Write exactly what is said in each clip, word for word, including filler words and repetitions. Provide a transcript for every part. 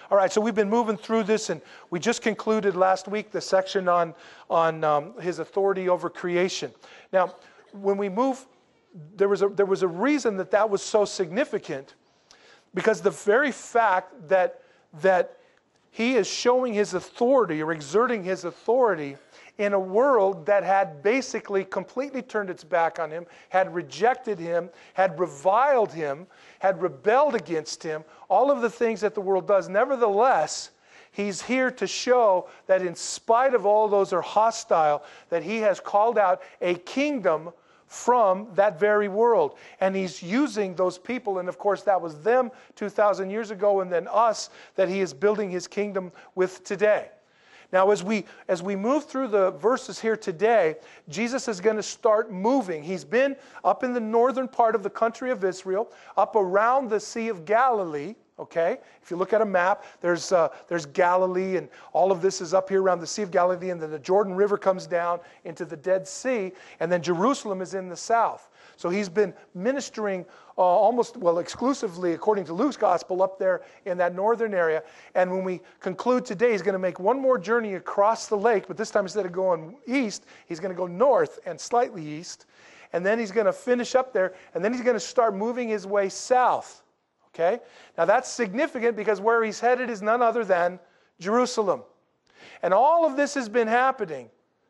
All right, so we've been moving through this, and we just concluded last week the section on, on um, his authority over creation. Now, when we move, there was, a, there was a reason that that was so significant, because the very fact that, that he is showing his authority or exerting his authority in a world that had basically completely turned its back on him, had rejected him, had reviled him, had rebelled against him, all of the things that the world does. Nevertheless, he's here to show that in spite of all those are hostile, that he has called out a kingdom from that very world. And he's using those people, and of course that was them two thousand years ago, and then us, that he is building his kingdom with today. Now, as we as we move through the verses here today, Jesus is going to start moving. He's been up in the northern part of the country of Israel, up around the Sea of Galilee. Okay, if you look at a map, there's uh, there's Galilee, and all of this is up here around the Sea of Galilee, and then the Jordan River comes down into the Dead Sea, and then Jerusalem is in the south. So he's been ministering uh, almost, well, exclusively, according to Luke's gospel, up there in that northern area. And when we conclude today, he's going to make one more journey across the lake, but this time instead of going east, he's going to go north and slightly east. And then he's going to finish up there, and then he's going to start moving his way south. Okay? Now that's significant because where he's headed is none other than Jerusalem. And all of this has been happening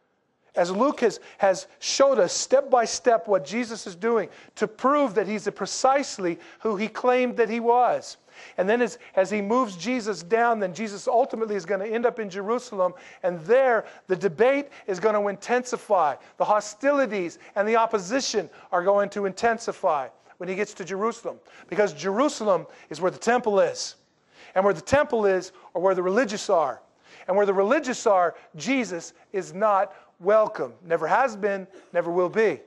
as Luke has, has showed us step by step what Jesus is doing to prove that he's precisely who he claimed that he was. And then as, as he moves Jesus down, then Jesus ultimately is going to end up in Jerusalem. And there, the debate is going to intensify. The hostilities and the opposition are going to intensify when he gets to Jerusalem. Because Jerusalem is where the temple is. And where the temple is, or where the religious are. And where the religious are, Jesus is not welcome. Never has been, never will be.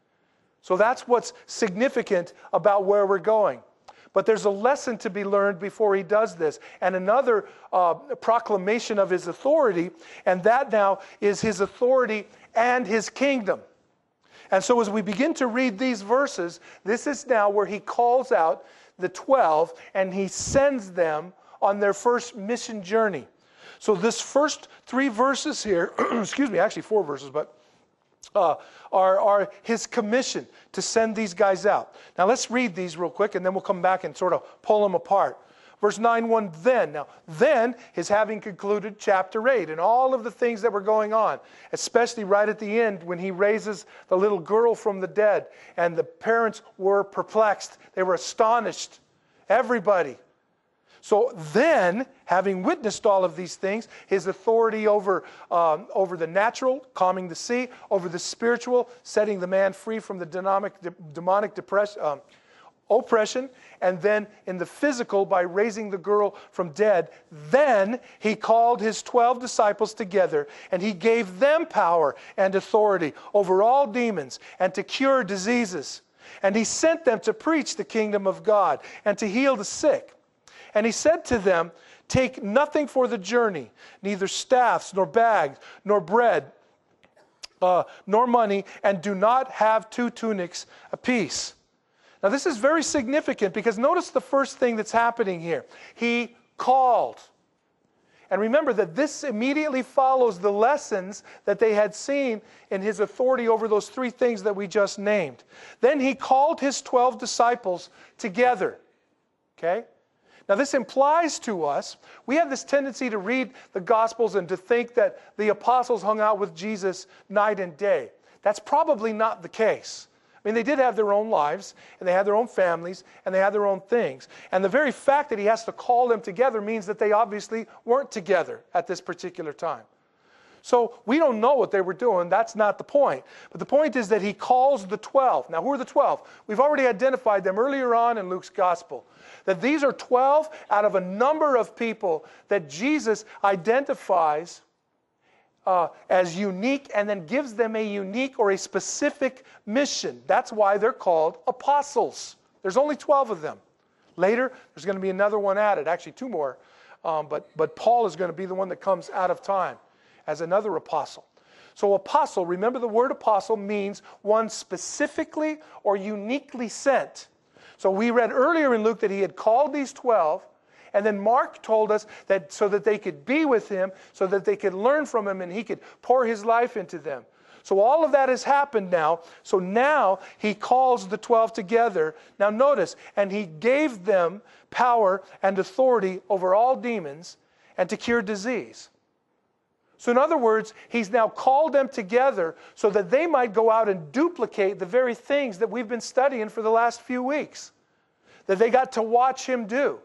So that's what's significant about where we're going. But there's a lesson to be learned before he does this. And another uh, proclamation of his authority, and that now is his authority and his kingdom. And so as we begin to read these verses, this is now where he calls out the twelve and he sends them on their first mission journey. So this first three verses here, excuse me, actually four verses, but uh, are, are his commission to send these guys out. Now let's read these real quick, and then we'll come back and sort of pull them apart. Verse nine one, then. Now, then is having concluded chapter eight and all of the things that were going on, especially right at the end when he raises the little girl from the dead, and the parents were perplexed. They were astonished. Everybody. So then, having witnessed all of these things, his authority over, um, over the natural, calming the sea, over the spiritual, setting the man free from the demonic, demonic depression, um, oppression, and then in the physical by raising the girl from dead, then he called his twelve disciples together, and he gave them power and authority over all demons and to cure diseases. And he sent them to preach the kingdom of God and to heal the sick. And he said to them, take nothing for the journey, neither staffs, nor bags, nor bread, uh, nor money, and do not have two tunics apiece. Now this is very significant because notice the first thing that's happening here. He called. And remember that this immediately follows the lessons that they had seen in his authority over those three things that we just named. Then he called his twelve disciples together. Okay? Now this implies to us, we have this tendency to read the Gospels and to think that the apostles hung out with Jesus night and day. That's probably not the case. I mean, they did have their own lives, and they had their own families, and they had their own things. And the very fact that he has to call them together means that they obviously weren't together at this particular time. So we don't know what they were doing. That's not the point. But the point is that he calls the twelve. Now, who are the twelve? We've already identified them earlier on in Luke's gospel. That these are twelve out of a number of people that Jesus identifies uh, as unique and then gives them a unique or a specific mission. That's why they're called apostles. There's only twelve of them. Later, there's going to be another one added, actually two more. Um, but, but Paul is going to be the one that comes out of time as another apostle. So apostle, remember the word apostle means one specifically or uniquely sent. So we read earlier in Luke that he had called these twelve, And then Mark told us that so that they could be with him, so that they could learn from him, and he could pour his life into them. So all of that has happened now. So now he calls the twelve together. Now notice, and he gave them power and authority over all demons and to cure disease. So in other words, he's now called them together so that they might go out and duplicate the very things that we've been studying for the last few weeks, that they got to watch him do.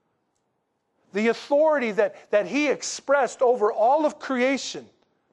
The authority that, that he expressed over all of creation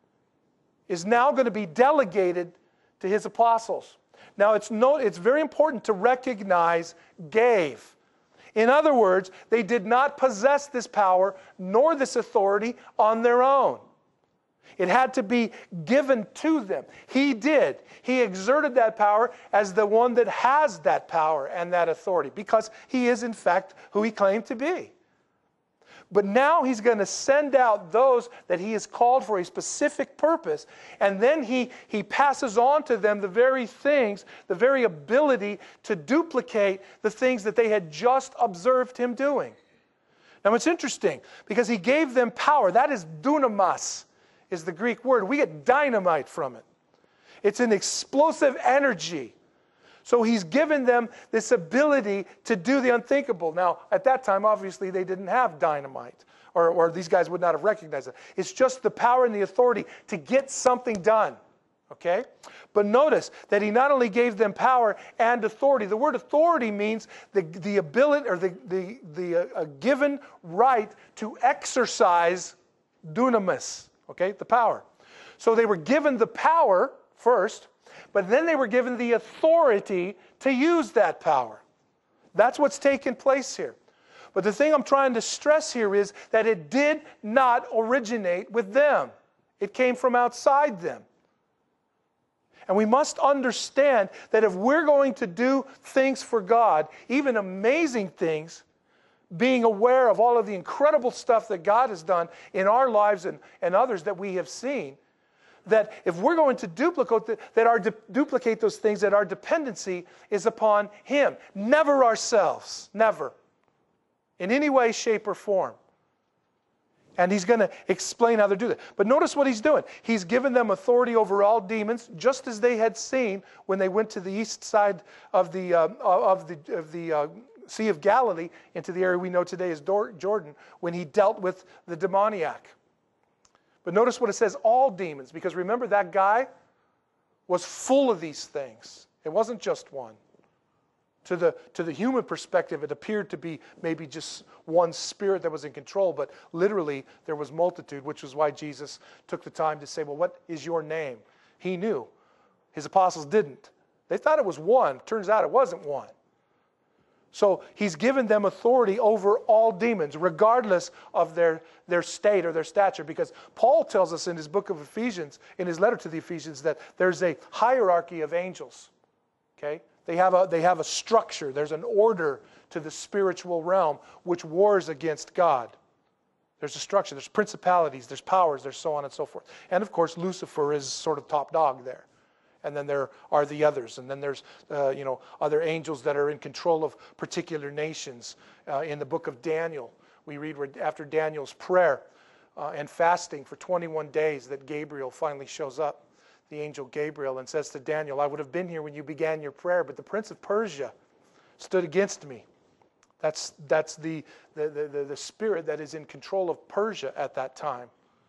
is now going to be delegated to his apostles. Now, it's, no, it's very important to recognize gave. In other words, they did not possess this power nor this authority on their own. It had to be given to them. He did. He exerted that power as the one that has that power and that authority, because he is, in fact, who he claimed to be. But now he's going to send out those that he has called for a specific purpose, and then he, he passes on to them the very things, the very ability to duplicate the things that they had just observed him doing. Now it's interesting, because he gave them power. That is dunamis, is the Greek word. We get dynamite from it. It's an explosive energy. So he's given them this ability to do the unthinkable. Now, at that time, obviously, they didn't have dynamite, or, or these guys would not have recognized it. It's just the power and the authority to get something done. Okay? But notice that he not only gave them power and authority. The word authority means the, the ability, or the, the, the uh, given right to exercise dunamis. Okay? The power. So they were given the power first, but then they were given the authority to use that power. That's what's taken place here. But the thing I'm trying to stress here is that it did not originate with them. It came from outside them. And we must understand that if we're going to do things for God, even amazing things, being aware of all of the incredible stuff that God has done in our lives and, and others that we have seen, that if we're going to duplicate, the, that our du- duplicate those things, that our dependency is upon him. Never ourselves. Never. In any way, shape, or form. And he's going to explain how to do that. But notice what he's doing. He's given them authority over all demons, just as they had seen when they went to the east side of the, uh, of the, of the uh, Sea of Galilee, into the area we know today as Jordan, when he dealt with the demoniac. But notice what it says, all demons, because remember that guy was full of these things. It wasn't just one. To the, to the human perspective, it appeared to be maybe just one spirit that was in control, but literally there was multitude, which was why Jesus took the time to say, well, what is your name? He knew. His apostles didn't. They thought it was one. Turns out it wasn't one. So he's given them authority over all demons, regardless of their, their state or their stature. Because Paul tells us in his book of Ephesians, in his letter to the Ephesians, that there's a hierarchy of angels. Okay? They have a, they have a structure. There's an order to the spiritual realm which wars against God. There's a structure. There's principalities. There's powers. There's so on and so forth. And of course, Lucifer is sort of top dog there. And then there are the others. And then there's, uh, you know, other angels that are in control of particular nations. Uh, in the book of Daniel, we read where after Daniel's prayer uh, and fasting for twenty-one days that Gabriel finally shows up, the angel Gabriel, and says to Daniel, I would have been here when you began your prayer, but the prince of Persia stood against me. That's, that's the, the, the, the spirit that is in control of Persia at that time.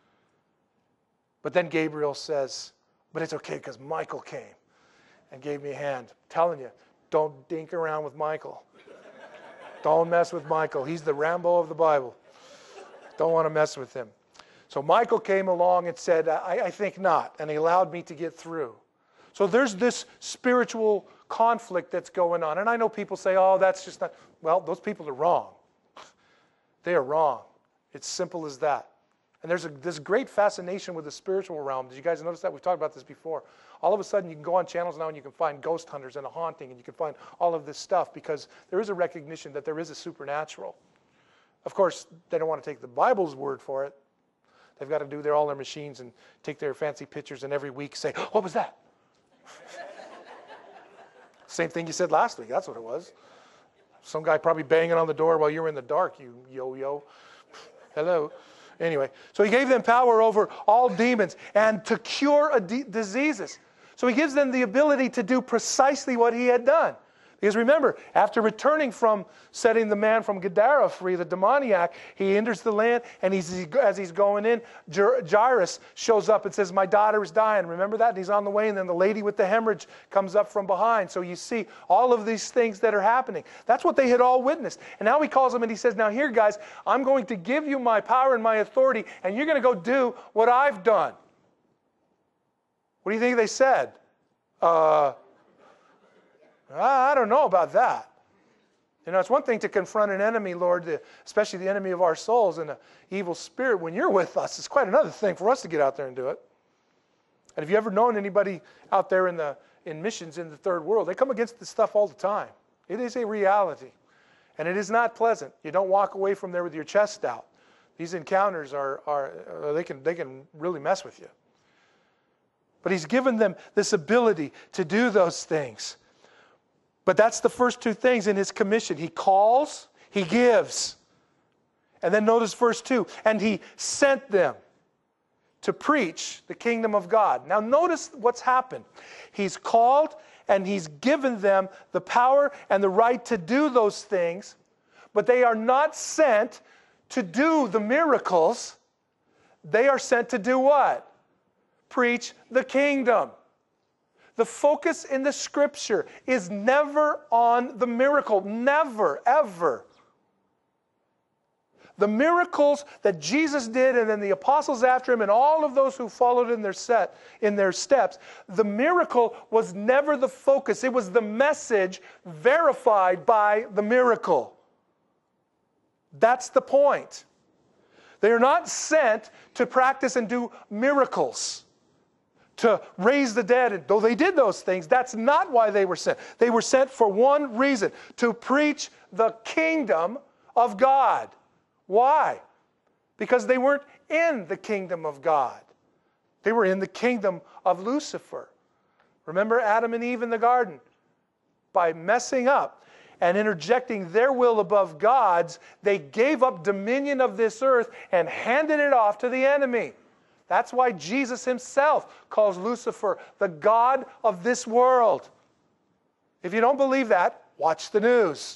But then Gabriel says, but it's okay because Michael came and gave me a hand. I'm telling you, don't dink around with Michael. Don't mess with Michael. He's the Rambo of the Bible. Don't want to mess with him. So Michael came along and said, I, I think not. And he allowed me to get through. So there's this spiritual conflict that's going on. And I know people say, oh, that's just not. Well, those people are wrong. They are wrong. It's simple as that. And there's a, this great fascination with the spiritual realm. Did you guys notice that? We've talked about this before. All of a sudden, you can go on channels now and you can find ghost hunters and a haunting, and you can find all of this stuff because there is a recognition that there is a supernatural. Of course, they don't want to take the Bible's word for it. They've got to do their, all their machines and take their fancy pictures and every week say, what was that? Same thing you said last week. That's what it was. some guy probably banging on the door while you were in the dark, you yo-yo. Hello. Anyway, so he gave them power over all demons and to cure d- diseases. So he gives them the ability to do precisely what he had done. Because remember, after returning from setting the man from Gadara free, the demoniac, he enters the land, and he's, as he's going in, Jairus shows up and says, my daughter is dying. Remember that? And he's on the way, and then the lady with the hemorrhage comes up from behind. So you see all of these things that are happening. That's what they had all witnessed. And now he calls them and he says, now here, guys, I'm going to give you my power and my authority, and you're going to go do what I've done. What do you think they said? Uh... I don't know about that. You know, it's one thing to confront an enemy, Lord, especially the enemy of our souls and an evil spirit. When you're with us, it's quite another thing for us to get out there and do it. And have you ever known anybody out there in the in missions in the third world? They come against this stuff all the time. It is a reality. And it is not pleasant. You don't walk away from there with your chest out. These encounters are, are they can they can really mess with you. But he's given them this ability to do those things. But that's the first two things in his commission. He calls, he gives. And then notice verse two. And he sent them to preach the kingdom of God. Now notice what's happened. He's called and he's given them the power and the right to do those things. But they are not sent to do the miracles. They are sent to do what? Preach the kingdom. The focus in the scripture is never on the miracle. Never, ever. The miracles that Jesus did and then the apostles after him and all of those who followed in their set, in their steps, the miracle was never the focus. It was the message verified by the miracle. That's the point. They are not sent to practice and do miracles, to raise the dead. And though they did those things, that's not why they were sent. They were sent for one reason, to preach the kingdom of God. Why? Because they weren't in the kingdom of God. They were in the kingdom of Lucifer. Remember Adam and Eve in the garden? By messing up and interjecting their will above God's, they gave up dominion of this earth and handed it off to the enemy. That's why Jesus himself calls Lucifer the god of this world. If you don't believe that, watch the news.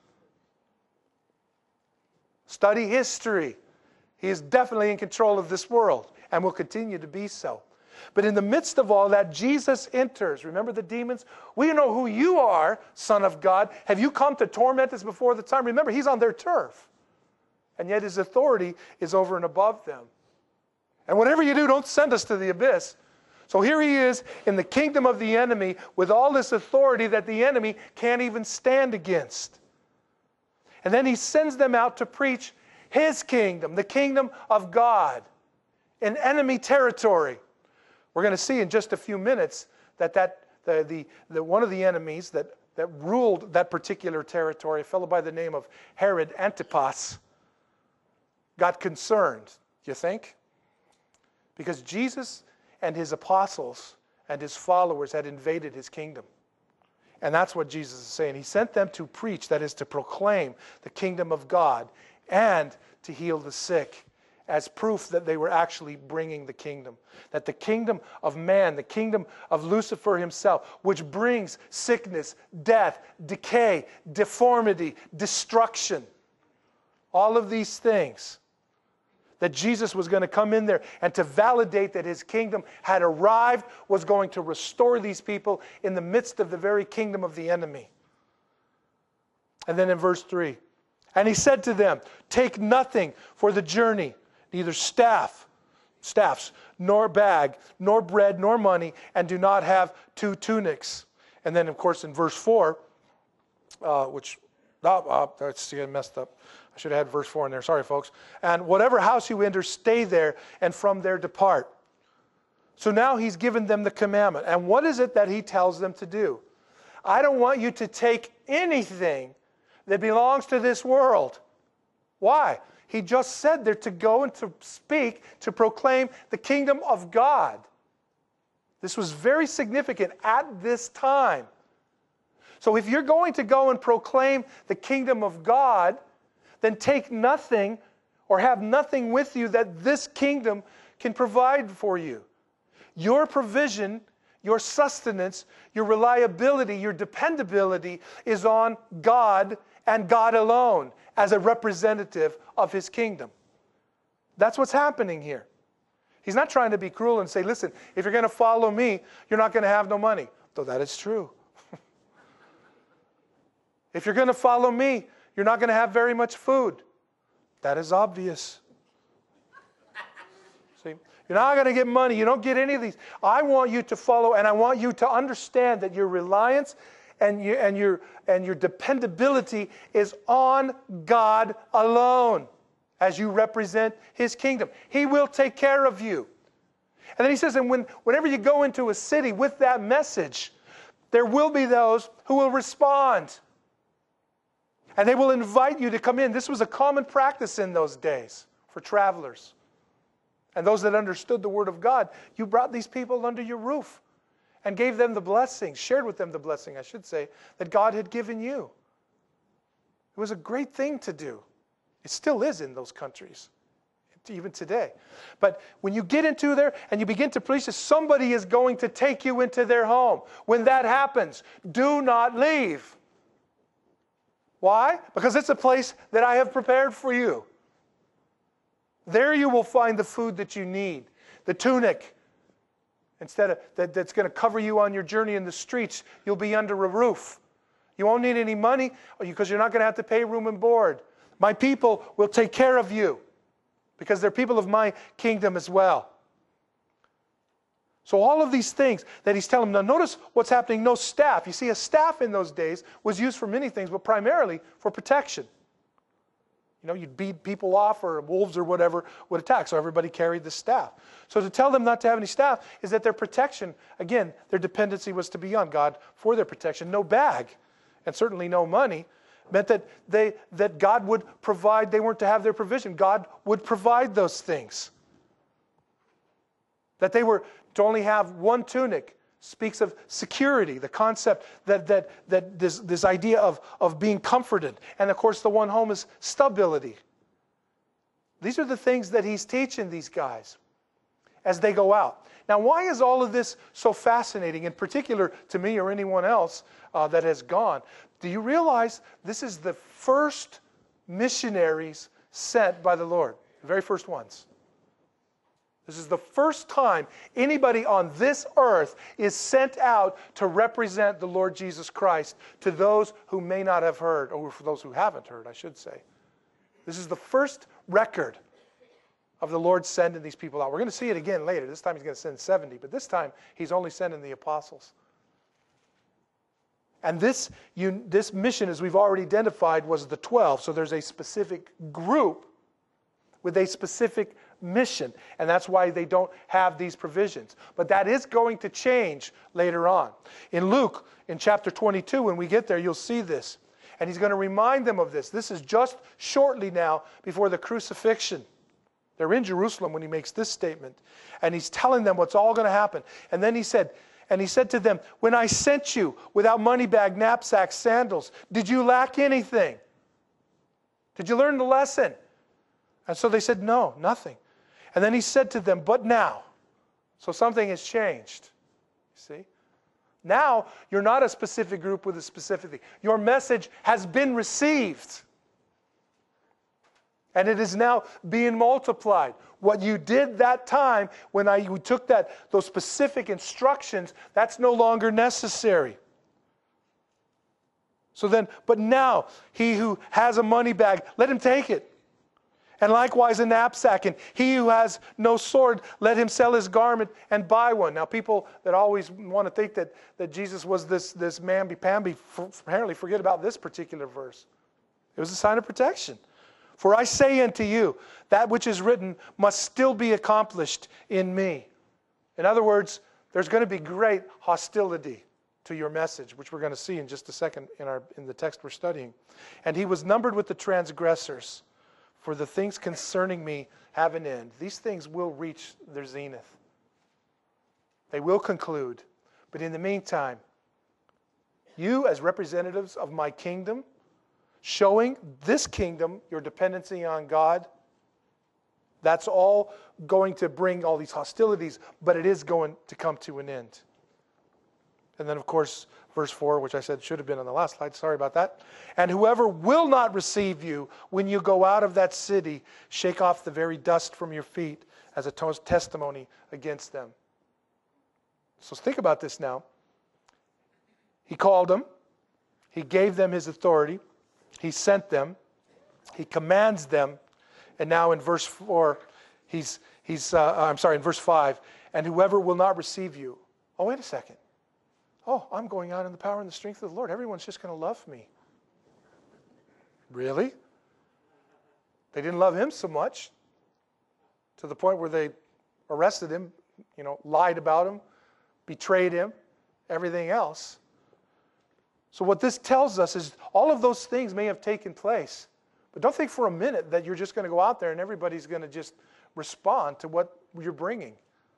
Study history. He is definitely in control of this world and will continue to be so. But in the midst of all that, Jesus enters. Remember the demons? We know who you are, Son of God. Have you come to torment us before the time? Remember, he's on their turf. And yet his authority is over and above them. And whatever you do, don't send us to the abyss. So here he is in the kingdom of the enemy with all this authority that the enemy can't even stand against. And then he sends them out to preach his kingdom, the kingdom of God, in enemy territory. We're going to see in just a few minutes that, that the, the, the, one of the enemies that, that ruled that particular territory, a fellow by the name of Herod Antipas, got concerned. Do you think? Because Jesus and his apostles and his followers had invaded his kingdom. And that's what Jesus is saying. He sent them to preach, that is to proclaim the kingdom of God and to heal the sick, as proof that they were actually bringing the kingdom. That the kingdom of man, the kingdom of Lucifer himself, which brings sickness, death, decay, deformity, destruction, all of these things, that Jesus was going to come in there and to validate that his kingdom had arrived, was going to restore these people in the midst of the very kingdom of the enemy. And then in verse three, and he said to them, take nothing for the journey, neither staff, staffs, nor bag, nor bread, nor money, and do not have two tunics. And then, of course, in verse four, uh, which, oh, oh, that's getting messed up. I should have had verse four in there. Sorry, folks. And whatever house you enter, stay there, and from there depart. So now he's given them the commandment. And what is it that he tells them to do? I don't want you to take anything that belongs to this world. Why? He just said they're to go and to speak, to proclaim the kingdom of God. This was very significant at this time. So if you're going to go and proclaim the kingdom of God, then take nothing or have nothing with you that this kingdom can provide for you. Your provision, your sustenance, your reliability, your dependability is on God and God alone as a representative of his kingdom. That's what's happening here. He's not trying to be cruel and say, listen, if you're going to follow me, you're not going to have no money. Though that is true. If you're going to follow me, you're not going to have very much food. That is obvious. See, you're not going to get money. You don't get any of these. I want you to follow, and I want you to understand that your reliance and your, and your, and your dependability is on God alone as you represent his kingdom. He will take care of you. And then he says, and when, whenever you go into a city with that message, there will be those who will respond. And they will invite you to come in. This was a common practice in those days for travelers. And those that understood the word of God, you brought these people under your roof and gave them the blessing, shared with them the blessing, I should say, that God had given you. It was a great thing to do. It still is in those countries, even today. But when you get into there and you begin to preach, somebody is going to take you into their home. When that happens, do not leave. Why? Because it's a place that I have prepared for you. There you will find the food that you need, the tunic. Instead of that, that's going to cover you on your journey in the streets, you'll be under a roof. You won't need any money because you're not going to have to pay room and board. My people will take care of you because they're people of my kingdom as well. So all of these things that he's telling them. Now notice what's happening. No staff. You see, a staff in those days was used for many things, but primarily for protection. You know, you'd beat people off or wolves or whatever would attack. So everybody carried the staff. So to tell them not to have any staff is that their protection, again, their dependency was to be on God for their protection. No bag and certainly no money meant that they that God would provide. They weren't to have their provision. God would provide those things. That they were to only have one tunic speaks of security, the concept that that that this this idea of, of being comforted. And of course the one home is stability. These are the things that he's teaching these guys as they go out. Now why is all of this so fascinating, in particular to me or anyone else uh, that has gone? Do you realize this is the first missionaries sent by the Lord? The very first ones. This is the first time anybody on this earth is sent out to represent the Lord Jesus Christ to those who may not have heard, or for those who haven't heard, I should say. This is the first record of the Lord sending these people out. We're going to see it again later. This time he's going to send seventy, but this time he's only sending the apostles. And this, you, this mission, as we've already identified, was the twelve. So there's a specific group with a specific mission. And that's why they don't have these provisions. But that is going to change later on. In Luke, in chapter twenty-two, when we get there, you'll see this. And he's going to remind them of this. This is just shortly now before the crucifixion. They're in Jerusalem when he makes this statement. And he's telling them what's all going to happen. And then he said, and he said to them, when I sent you without money bag, knapsack, sandals, did you lack anything? Did you learn the lesson? And so they said, no, nothing. And then he said to them, but now. So something has changed. See? Now, you're not a specific group with a specific thing. Your message has been received. And it is now being multiplied. What you did that time when I you took that those specific instructions, that's no longer necessary. So then, but now, he who has a money bag, let him take it. And likewise a knapsack. And he who has no sword, let him sell his garment and buy one. Now people that always want to think that, that Jesus was this, this mamby-pamby, apparently forget about this particular verse. It was a sign of protection. For I say unto you, that which is written must still be accomplished in me. In other words, there's going to be great hostility to your message, which we're going to see in just a second in, our, in the text we're studying. And he was numbered with the transgressors. For the things concerning me have an end. These things will reach their zenith. They will conclude. But in the meantime, You as representatives of my kingdom, showing this kingdom your dependency on God, that's all going to bring all these hostilities, but it is going to come to an end. And then, of course, verse four, which I said should have been on the last slide. Sorry about that. And whoever will not receive you when you go out of that city, shake off the very dust from your feet as a testimony against them. So think about this now. He called them. He gave them his authority. He sent them. He commands them. And now in verse four, he's, he's uh, I'm sorry, in verse five, and whoever will not receive you. Oh, wait a second. Oh, I'm going out in the power and the strength of the Lord. Everyone's just going to love me. Really? They didn't love him so much to the point where they arrested him, you know, lied about him, betrayed him, everything else. So what this tells us is all of those things may have taken place. But don't think for a minute that you're just going to go out there and everybody's going to just respond to what you're bringing.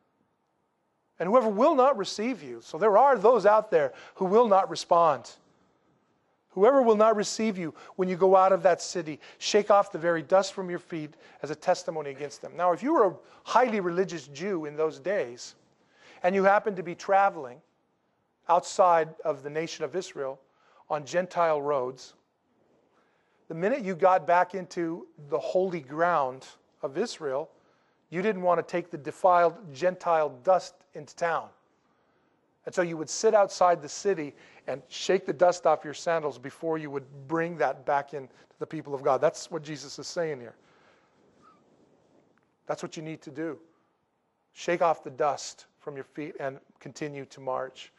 And whoever will not receive you. So there are those out there who will not respond. Whoever will not receive you when you go out of that city, shake off the very dust from your feet as a testimony against them. Now, if you were a highly religious Jew in those days, and you happened to be traveling outside of the nation of Israel on Gentile roads, the minute you got back into the holy ground of Israel, you didn't want to take the defiled Gentile dust into town. And so you would sit outside the city and shake the dust off your sandals before you would bring that back in to the people of God. That's what Jesus is saying here. That's what you need to do. Shake off the dust from your feet and continue to march.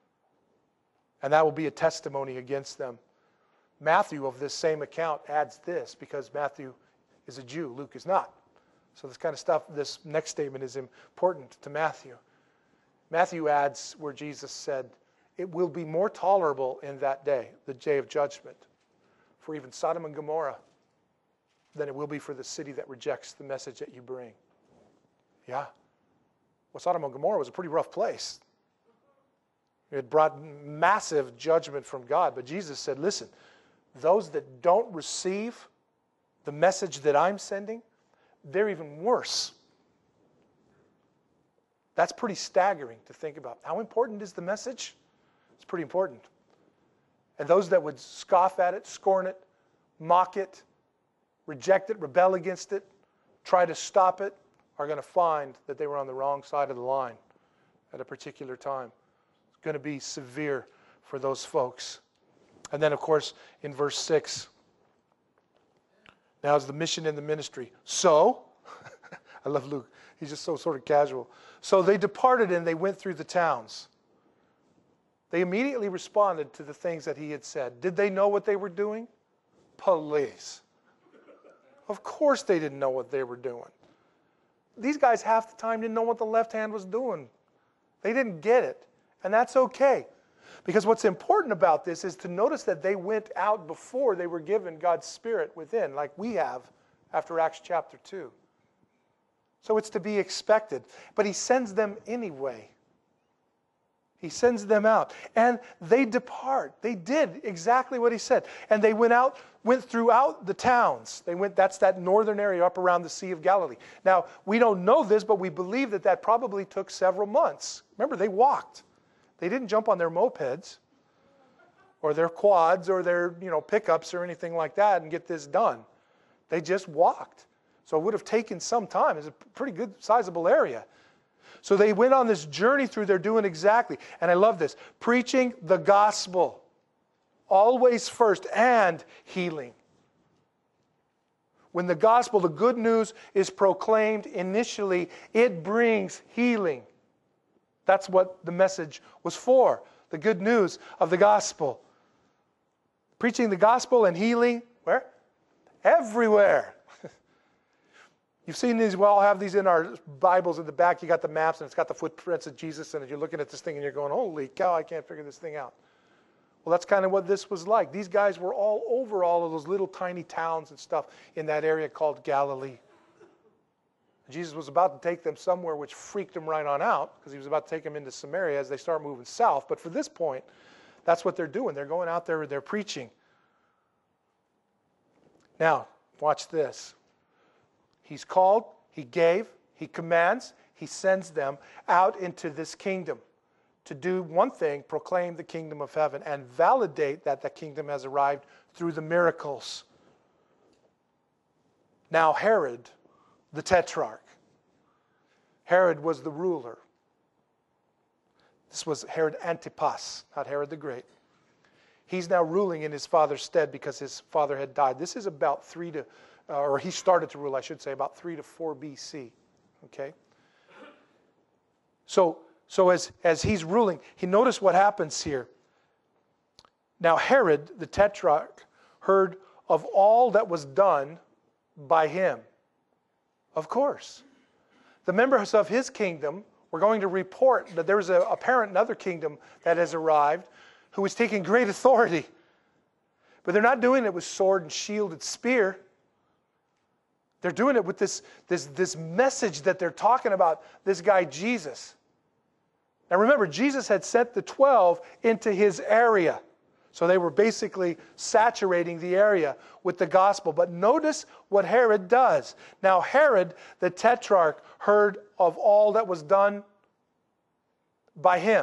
And that will be a testimony against them. Matthew, of this same account, adds this because Matthew is a Jew, Luke is not. So this kind of stuff, this next statement is important to Matthew. Matthew adds where Jesus said, it will be more tolerable in that day, the day of judgment, for even Sodom and Gomorrah than it will be for the city that rejects the message that you bring. Yeah. Well, Sodom and Gomorrah was a pretty rough place. It brought massive judgment from God. But Jesus said, listen, those that don't receive the message that I'm sending, they're even worse. That's pretty staggering to think about. How important is the message? It's pretty important. And those that would scoff at it, scorn it, mock it, reject it, rebel against it, try to stop it, are going to find that they were on the wrong side of the line at a particular time. It's going to be severe for those folks. And then, of course, in verse six, now is the mission and the ministry. So, I love Luke. He's just so sort of casual. So they departed and they went through the towns. They immediately responded to the things that he had said. Did they know what they were doing? Police. Of course they didn't know what they were doing. These guys half the time didn't know what the left hand was doing. They didn't get it. And that's okay. Because what's important about this is to notice that they went out before they were given God's Spirit within, like we have after Acts chapter two. So it's to be expected. But he sends them anyway. He sends them out. And they depart. They did exactly what he said. And they went out, went throughout the towns. They went, that's that northern area up around the Sea of Galilee. Now, we don't know this, but we believe that that probably took several months. Remember, they walked. They didn't jump on their mopeds or their quads or their, you know, pickups or anything like that and get this done. They just walked. So it would have taken some time. It's a pretty good, sizable area. So they went on this journey through there doing exactly. And I love this. Preaching the gospel. Always first. And healing. When the gospel, the good news, is proclaimed initially, it brings healing. That's what the message was for. The good news of the gospel. Preaching the gospel and healing. Where? Everywhere. You've seen these, we all have these in our Bibles in the back. You got the maps and it's got the footprints of Jesus and you're looking at this thing and you're going, holy cow, I can't figure this thing out. Well, that's kind of what this was like. These guys were all over all of those little tiny towns and stuff in that area called Galilee. Jesus was about to take them somewhere which freaked them right on out because he was about to take them into Samaria as they start moving south. But for this point, That's what they're doing. They're going out there, they're preaching. Now, watch this. He's called, he gave, he commands, he sends them out into this kingdom to do one thing, proclaim the kingdom of heaven and validate that the kingdom has arrived through the miracles. Now Herod, the tetrarch. Herod was the ruler. This was Herod Antipas, not Herod the Great. He's now ruling in his father's stead because his father had died. This is about three to, uh, or he started to rule, I should say, about three to four B C. Okay? So, so as, as he's ruling, he notice what happens here. Now Herod, the tetrarch, heard of all that was done by him. Of course. The members of his kingdom were going to report that there's a, a parent in another kingdom that has arrived who is taking great authority. But they're not doing it with sword and shield and spear. They're doing it with this, this, this message that they're talking about, this guy Jesus. Now remember, Jesus had sent the twelve into his area. So they were basically saturating the area with the gospel. But notice what Herod does. Now Herod, the tetrarch, heard of all that was done by him.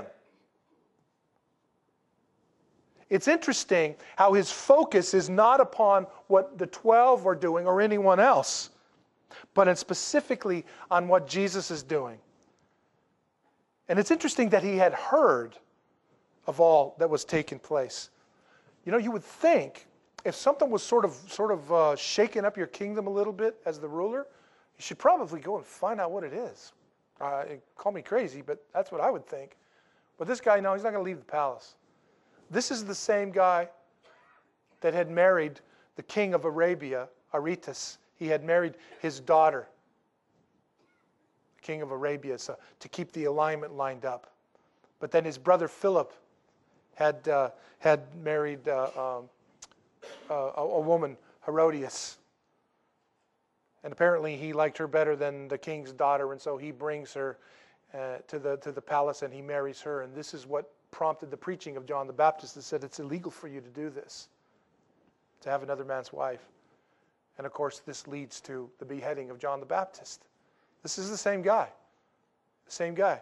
It's interesting how his focus is not upon what the twelve are doing or anyone else, but it's specifically on what Jesus is doing. And it's interesting that he had heard of all that was taking place. You know, you would think if something was sort of sort of uh, shaking up your kingdom a little bit as the ruler, you should probably go and find out what it is. Uh, call me crazy, but that's what I would think. But this guy, no, he's not going to leave the palace. This is the same guy that had married the king of Arabia, Aretas. He had married his daughter, the king of Arabia, so, to keep the alignment lined up. But then his brother Philip had uh, had married uh, um, uh, a, a woman, Herodias. And apparently he liked her better than the king's daughter, and so he brings her uh, to the to the palace and he marries her. And this is what prompted the preaching of John the Baptist that said it's illegal for you to do this, to have another man's wife. And of course this leads to the beheading of John the Baptist. This is the same guy. The same guy.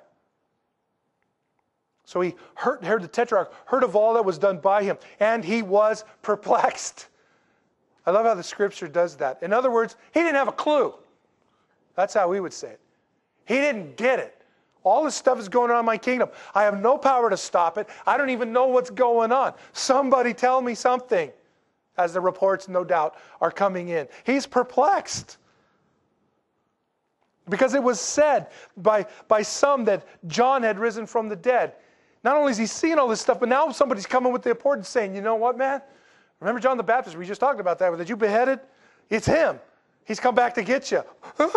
So he heard, heard the tetrarch, heard of all that was done by him, and he was perplexed. I love how the scripture does that. In other words, he didn't have a clue. That's how we would say it. He didn't get it. All this stuff is going on in my kingdom. I have no power to stop it. I don't even know what's going on. Somebody tell me something, as the reports, no doubt, are coming in. He's perplexed. Because it was said by, by some that John had risen from the dead. Not only is he seeing all this stuff, but now somebody's coming with the report and saying, you know what, man? Remember John the Baptist? We just talked about that. That you beheaded? It's him. He's come back to get you.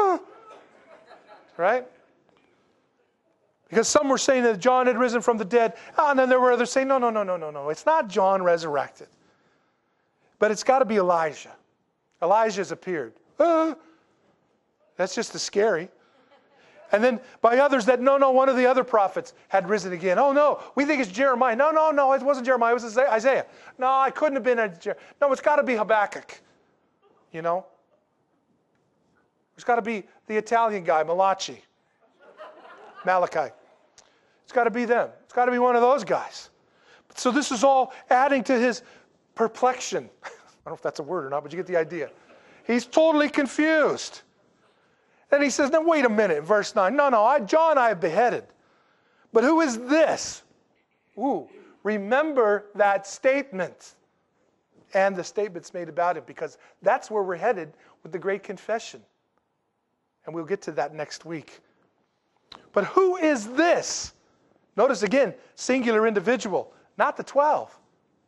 Right? Because some were saying that John had risen from the dead. Oh, and then there were others saying, no, no, no, no, no, no. It's not John resurrected. But it's got to be Elijah. Elijah's appeared. Ah, that's just as scary. And then by others that, no, no, one of the other prophets had risen again. Oh, no, we think it's Jeremiah. No, no, no, it wasn't Jeremiah. It was Isaiah. No, it couldn't have been. Jer- no, it's got to be Habakkuk. You know? It's got to be the Italian guy, Malachi. Malachi. It's got to be them. It's got to be one of those guys. So this is all adding to his perplexion. I don't know if that's a word or not, but you get the idea. He's totally confused. Then he says, now wait a minute, verse nine. No, no, I, John I have beheaded. But who is this? Ooh, remember that statement. And the statements made about it, because that's where we're headed with the Great Confession. And we'll get to that next week. But who is this? Notice again, singular individual, not the twelve.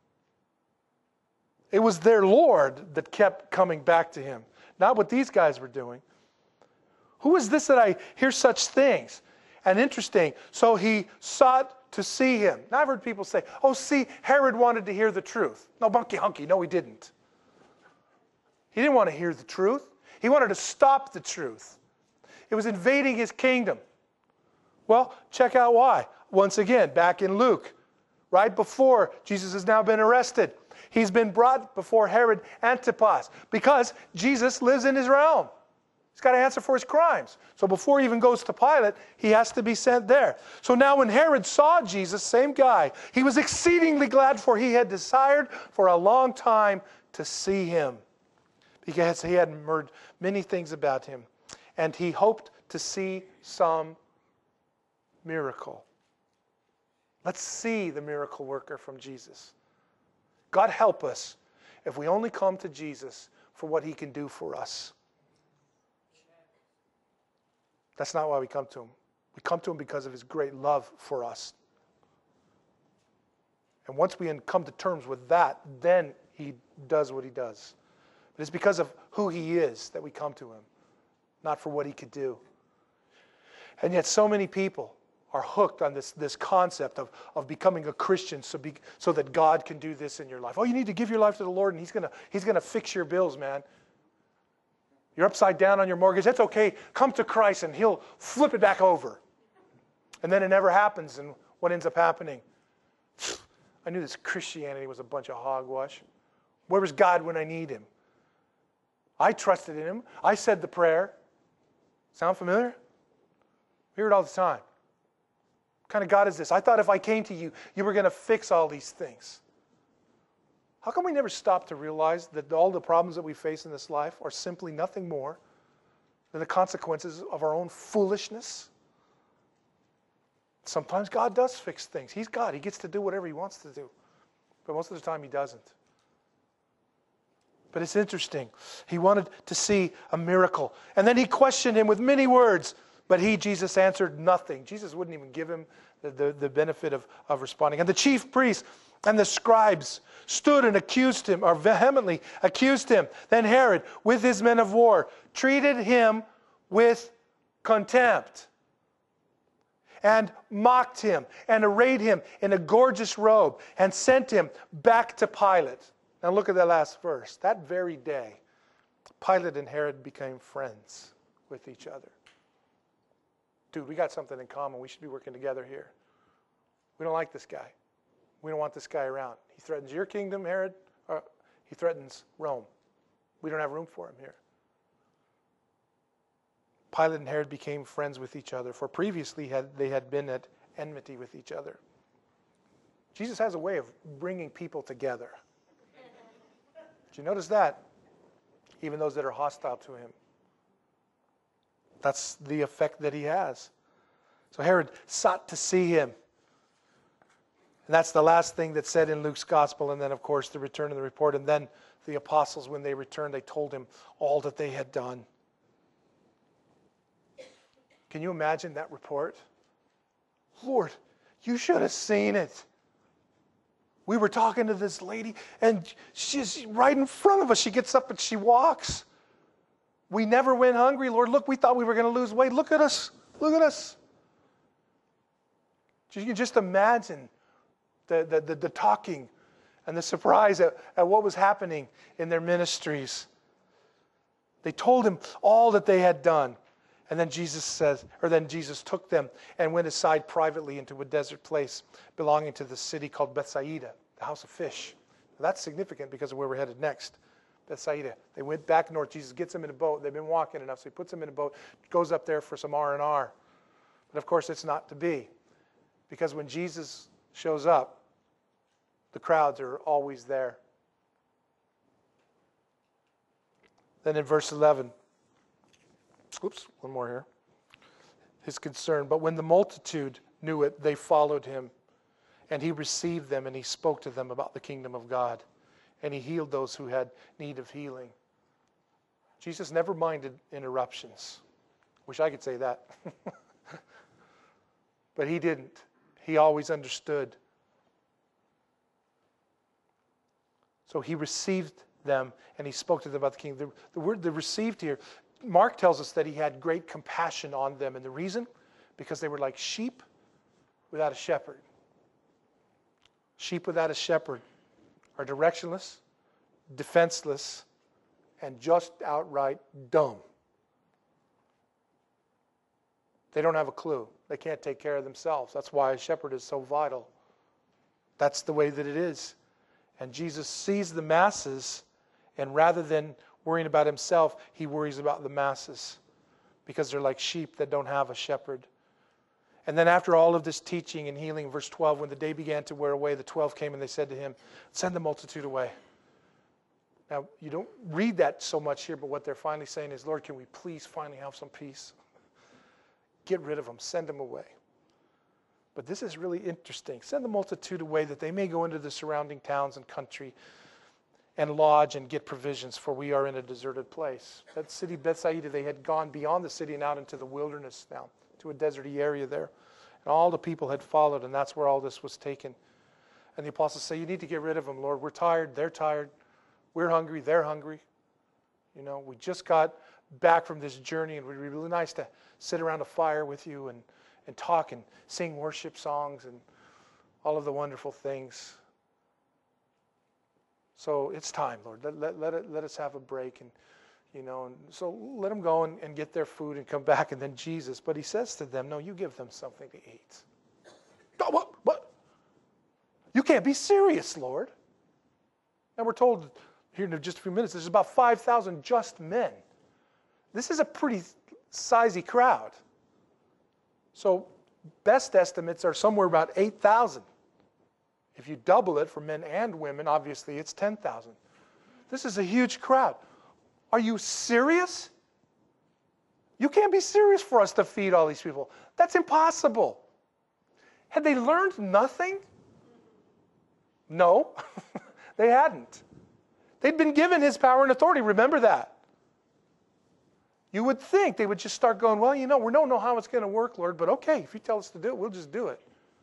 It was their Lord that kept coming back to him, not what these guys were doing. Who is this that I hear such things? And interesting, so he sought to see him. Now I've heard people say, oh, see, Herod wanted to hear the truth. No, bunky hunky, no, he didn't. He didn't want to hear the truth. He wanted to stop the truth. It was invading his kingdom. Well, check out why. Once again, back in Luke, right before Jesus has now been arrested. He's been brought before Herod Antipas because Jesus lives in his realm. He's got to answer for his crimes. So before he even goes to Pilate, he has to be sent there. So now when Herod saw Jesus, same guy, he was exceedingly glad, for he had desired for a long time to see him, because he had heard many things about him, and he hoped to see some miracle. Let's see the miracle worker from Jesus. God help us if we only come to Jesus for what he can do for us. That's not why we come to him. We come to him because of his great love for us. And once we come to terms with that, then he does what he does. But it's because of who he is that we come to him, not for what he could do. And yet so many people are hooked on this, this concept of, of becoming a Christian so, be, so that God can do this in your life. Oh, you need to give your life to the Lord and he's gonna, he's gonna fix your bills, man. You're upside down on your mortgage. That's okay. Come to Christ and he'll flip it back over. And then it never happens. And what ends up happening? I knew this Christianity was a bunch of hogwash. Where was God when I need him? I trusted in him. I said the prayer. Sound familiar? We hear it all the time. What kind of God is this? I thought if I came to you, you were going to fix all these things. How come we never stop to realize that all the problems that we face in this life are simply nothing more than the consequences of our own foolishness? Sometimes God does fix things. He's God. He gets to do whatever he wants to do. But most of the time he doesn't. But it's interesting. He wanted to see a miracle. And then he questioned him with many words. But he, Jesus, answered nothing. Jesus wouldn't even give him the, the, the benefit of, of responding. And the chief priests and the scribes stood and accused him, or vehemently accused him. Then Herod, with his men of war, treated him with contempt and mocked him and arrayed him in a gorgeous robe and sent him back to Pilate. Now look at that last verse. That very day, Pilate and Herod became friends with each other. Dude, we got something in common. We should be working together here. We don't like this guy. We don't want this guy around. He threatens your kingdom, Herod. Or he threatens Rome. We don't have room for him here. Pilate and Herod became friends with each other, for previously had, they had been at enmity with each other. Jesus has a way of bringing people together. Did you notice that? Even those that are hostile to him. That's the effect that he has. So Herod sought to see him. And that's the last thing that's said in Luke's gospel. And then, of course, the return of the report. And then the apostles, when they returned, they told him all that they had done. Can you imagine that report? Lord, you should have seen it. We were talking to this lady, and she's right in front of us. She gets up and she walks. We never went hungry. Lord, look, we thought we were going to lose weight. Look at us. Look at us. You can just imagine the, the, the, the talking and the surprise at, at what was happening in their ministries. They told him all that they had done. And then Jesus says, or then Jesus took them and went aside privately into a desert place belonging to the city called Bethsaida, the house of fish. Now that's significant because of where we're headed next. Bethsaida. They went back north. Jesus gets them in a boat. They've been walking enough, so he puts them in a boat, goes up there for some R and R. But of course, it's not to be. Because when Jesus shows up, the crowds are always there. Then in verse eleven, oops, one more here. His concern. But when the multitude knew it, they followed him. And he received them and he spoke to them about the kingdom of God. And he healed those who had need of healing. Jesus never minded interruptions. Wish I could say that. But he didn't. He always understood. So he received them and he spoke to them about the kingdom. The, the word the received here, Mark tells us that he had great compassion on them. And the reason? Because they were like sheep without a shepherd. Sheep without a shepherd are directionless, defenseless, and just outright dumb. They don't have a clue. They can't take care of themselves. That's why a shepherd is so vital. That's the way that it is. And Jesus sees the masses, and rather than worrying about himself, he worries about the masses because they're like sheep that don't have a shepherd. And then after all of this teaching and healing, verse twelve, when the day began to wear away, the twelve came and they said to him, send the multitude away. Now, you don't read that so much here, but what they're finally saying is, Lord, can we please finally have some peace? Get rid of them. Send them away. But this is really interesting. Send the multitude away that they may go into the surrounding towns and country and lodge and get provisions, for we are in a deserted place. That city, Bethsaida, they had gone beyond the city and out into the wilderness now, to a deserty area there. And all the people had followed, and that's where all this was taken. And the apostles say, you need to get rid of them, Lord. We're tired. They're tired. We're hungry. They're hungry. You know, we just got back from this journey, and it would be really nice to sit around a fire with you and, and talk and sing worship songs and all of the wonderful things. So it's time, Lord. Let, let, let, it, let us have a break. And, you know, and so let them go and, and get their food and come back. And then Jesus, but he says to them, no, you give them something to eat. Oh, what? What? You can't be serious, Lord. And we're told here in just a few minutes, there's about five thousand just men. This is a pretty sizey crowd. So best estimates are somewhere about eight thousand. If you double it for men and women, obviously it's ten thousand. This is a huge crowd. Are you serious? You can't be serious for us to feed all these people. That's impossible. Had they learned nothing? No, they hadn't. They'd been given his power and authority. Remember that. You would think they would just start going, well, you know, we don't know how it's going to work, Lord, but okay, if you tell us to do it, we'll just do it.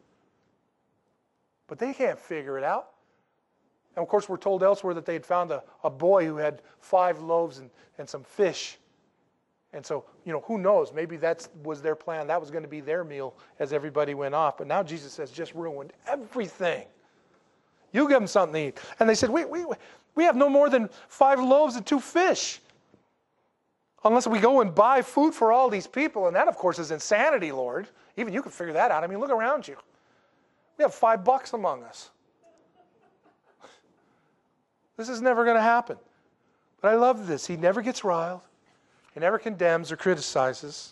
But they can't figure it out. And of course, we're told elsewhere that they had found a, a boy who had five loaves and, and some fish. And so, you know, who knows? Maybe that was their plan. That was going to be their meal as everybody went off. But now Jesus has just ruined everything. You give them something to eat. And they said, we, we, we have no more than five loaves and two fish. Unless we go and buy food for all these people. And that, of course, is insanity, Lord. Even you can figure that out. I mean, look around you. We have five bucks among us. This is never going to happen. But I love this. He never gets riled. He never condemns or criticizes.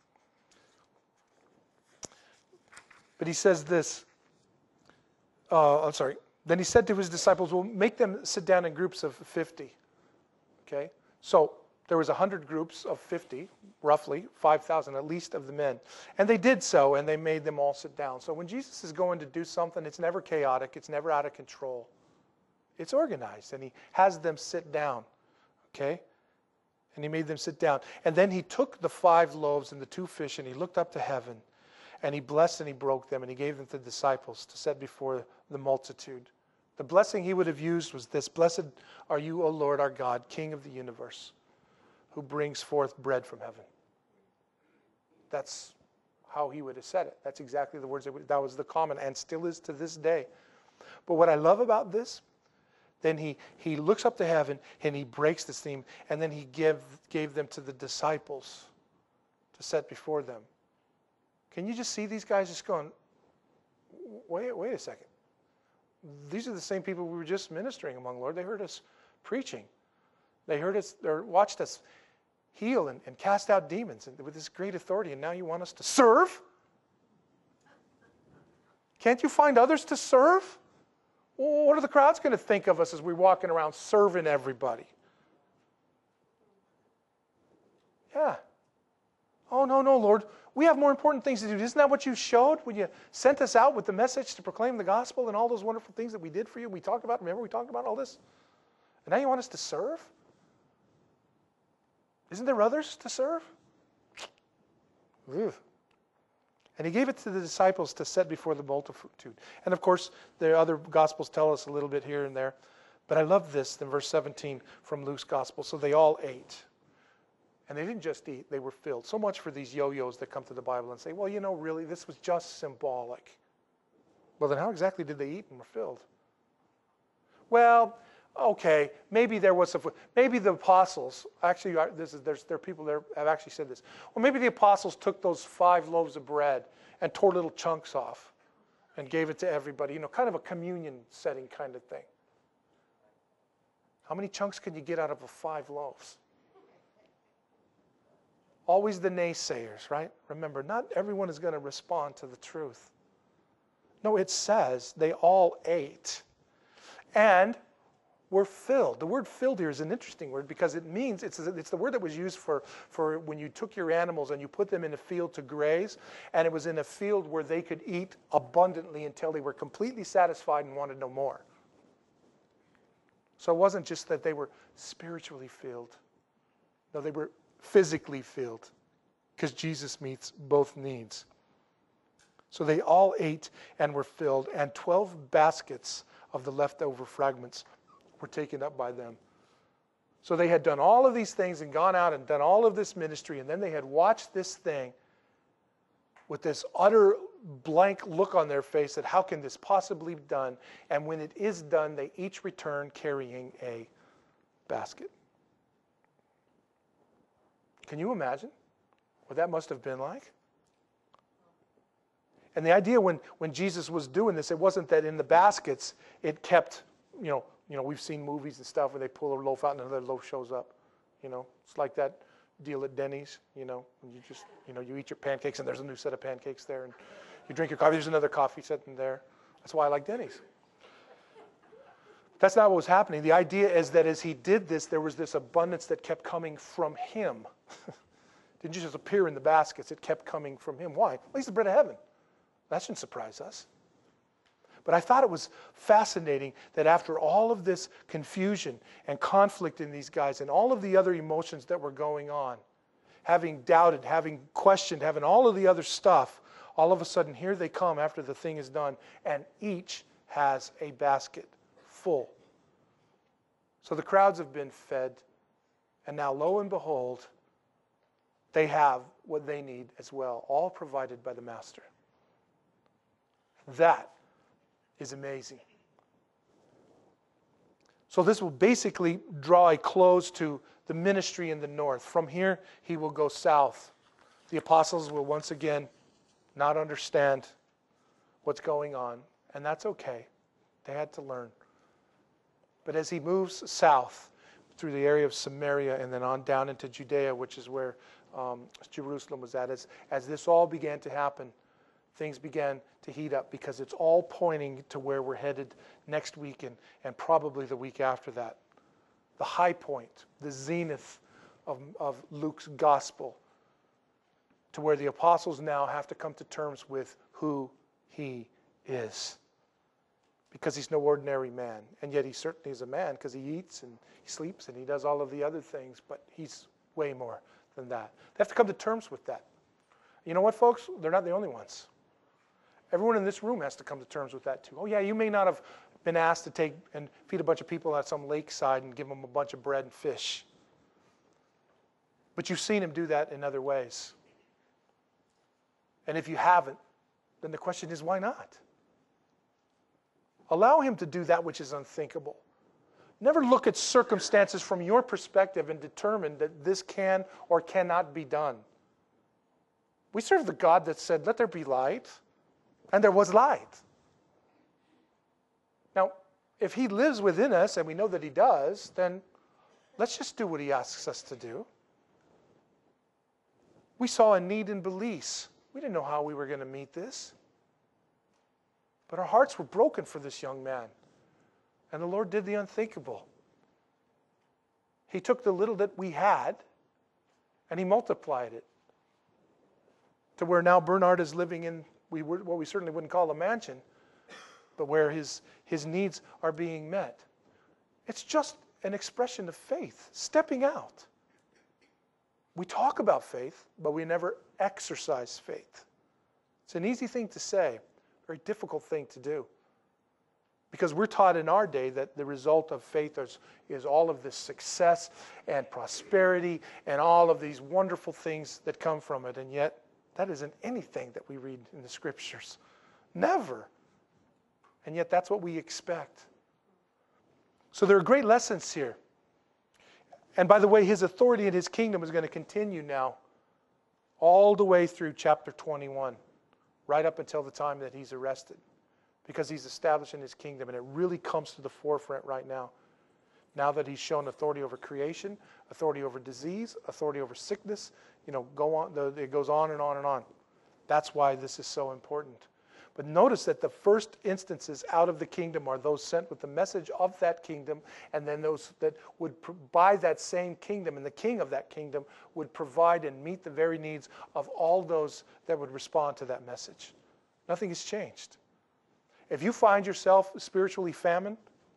But he says this. Uh, I'm sorry. Then he said to his disciples, well, make them sit down in groups of fifty. Okay? So there was one hundred groups of fifty, roughly, five thousand at least of the men. And they did so, and they made them all sit down. So when Jesus is going to do something, it's never chaotic. It's never out of control. It's organized, and he has them sit down. Okay? And he made them sit down. And then he took the five loaves and the two fish, and he looked up to heaven, and he blessed and he broke them, and he gave them to the disciples to set before the multitude. The blessing he would have used was this: blessed are you, O Lord our God, King of the universe, who brings forth bread from heaven. That's how he would have said it. That's exactly the words that, would, that was the common, and still is to this day. But what I love about this, then he, he looks up to heaven and he breaks this theme, and then he give, gave them to the disciples to set before them. Can you just see these guys just going, wait, wait a second. These are the same people we were just ministering among, Lord. They heard us preaching. They heard us, or watched us heal and, and cast out demons with this great authority, and now you want us to serve? Can't you find others to serve? Well, what are the crowds going to think of us as we're walking around serving everybody? Yeah. Oh, no, no, Lord. We have more important things to do. Isn't that what you showed when you sent us out with the message to proclaim the gospel and all those wonderful things that we did for you? We talked about, remember we talked about all this? And now you want us to serve? Isn't there others to serve? Ugh. And he gave it to the disciples to set before the multitude. And of course, the other Gospels tell us a little bit here and there. But I love this in verse seventeen from Luke's Gospel. So they all ate. And they didn't just eat, they were filled. So much for these yo-yos that come to the Bible and say, well, you know, really, this was just symbolic. Well, then how exactly did they eat and were filled? Well, okay, maybe there was some, maybe the apostles, actually, this is, there's, there are people there have actually said this. Well, maybe the apostles took those five loaves of bread and tore little chunks off. and gave it to everybody. You know, kind of a communion setting kind of thing. How many chunks can you get out of a five loaves? Always the naysayers, right? Remember, not everyone is going to respond to the truth. No, it says they all ate and were filled. The word filled here is an interesting word because it means, it's, it's the word that was used for, for when you took your animals and you put them in a field to graze, and it was in a field where they could eat abundantly until they were completely satisfied and wanted no more. So it wasn't just that they were spiritually filled. No, they were physically filled because Jesus meets both needs. So they all ate and were filled, and twelve baskets of the leftover fragments were taken up by them. So they had done all of these things and gone out and done all of this ministry, and then they had watched this thing with this utter blank look on their face that how can this possibly be done? And when it is done, they each return carrying a basket. Can you imagine what that must have been like? And the idea when, when Jesus was doing this, it wasn't that in the baskets it kept, you know, you know, we've seen movies and stuff where they pull a loaf out and another loaf shows up. You know, it's like that deal at Denny's, you know, when you just, you know, you eat your pancakes and there's a new set of pancakes there, and you drink your coffee, there's another coffee sitting there. That's why I like Denny's. That's not what was happening. The idea is that as he did this, there was this abundance that kept coming from him. Didn't just appear in the baskets, it kept coming from him. Why? Well, he's the bread of heaven. That shouldn't surprise us. But I thought it was fascinating that after all of this confusion and conflict in these guys and all of the other emotions that were going on, having doubted, having questioned, having all of the other stuff, all of a sudden here they come after the thing is done, and each has a basket full. So the crowds have been fed, and now lo and behold, they have what they need as well, all provided by the Master. That is amazing. So this will basically draw a close to the ministry in the north. From here, he will go south. The apostles will once again not understand what's going on, and that's okay. They had to learn. But as he moves south through the area of Samaria and then on down into Judea, which is where um, Jerusalem was at, as, as this all began to happen, things began to heat up because it's all pointing to where we're headed next week and, and probably the week after that. The high point, the zenith of, of Luke's gospel, to where the apostles now have to come to terms with who he is. Because he's no ordinary man. And yet he certainly is a man because he eats and he sleeps and he does all of the other things, but he's way more than that. They have to come to terms with that. You know what, folks? They're not the only ones. Everyone in this room has to come to terms with that too. Oh yeah, you may not have been asked to take and feed a bunch of people at some lakeside and give them a bunch of bread and fish. But you've seen him do that in other ways. And if you haven't, then the question is, why not? Allow him to do that which is unthinkable. Never look at circumstances from your perspective and determine that this can or cannot be done. We serve the God that said, let there be light, and there was light. Now, if he lives within us, and we know that he does, then let's just do what he asks us to do. We saw a need in Belize. We didn't know how we were going to meet this. But our hearts were broken for this young man. And the Lord did the unthinkable. He took the little that we had, and he multiplied it. To where now Bernard is living in we were, what we certainly wouldn't call a mansion, but where his, his needs are being met. It's just an expression of faith, stepping out. We talk about faith, but we never exercise faith. It's an easy thing to say, very difficult thing to do. Because we're taught in our day that the result of faith is, is all of this success and prosperity and all of these wonderful things that come from it. And yet, that isn't anything that we read in the Scriptures. Never. And yet that's what we expect. So there are great lessons here. And by the way, his authority in his kingdom is going to continue now all the way through chapter twenty-one, right up until the time that he's arrested. because he's establishing his kingdom, and it really comes to the forefront right now. Now that he's shown authority over creation, authority over disease, authority over sickness, you know, go on. The, it goes on and on and on. That's why this is so important. But notice that the first instances out of the kingdom are those sent with the message of that kingdom, and then those that would buy that same kingdom, and the king of that kingdom would provide and meet the very needs of all those that would respond to that message. Nothing has changed. If you find yourself spiritually famine,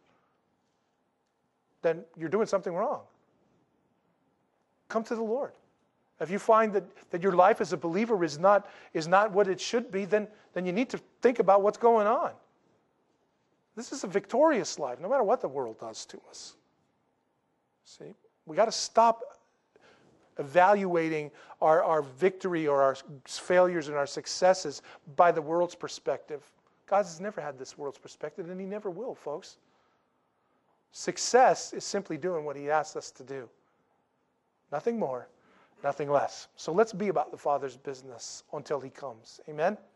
then you're doing something wrong. Come to the Lord. If you find that, that your life as a believer is not, is not what it should be, then, then you need to think about what's going on. This is a victorious life, no matter what the world does to us. See, we got to stop evaluating our, our victory or our failures and our successes by the world's perspective. God has never had this world's perspective, and he never will, folks. Success is simply doing what he asks us to do. Nothing more, nothing less. So let's be about the Father's business until he comes. Amen?